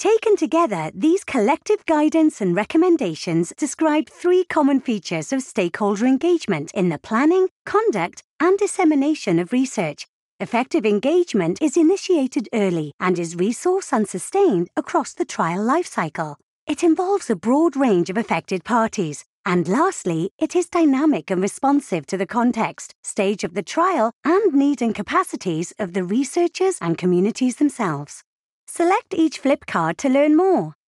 Taken together, these collective guidance and recommendations describe 3 common features of stakeholder engagement in the planning, conduct, and dissemination of research. Effective engagement is initiated early and is resource and sustained across the trial lifecycle. It involves a broad range of affected parties. And lastly, it is dynamic and responsive to the context, stage of the trial, and needs and capacities of the researchers and communities themselves. Select each flip card to learn more.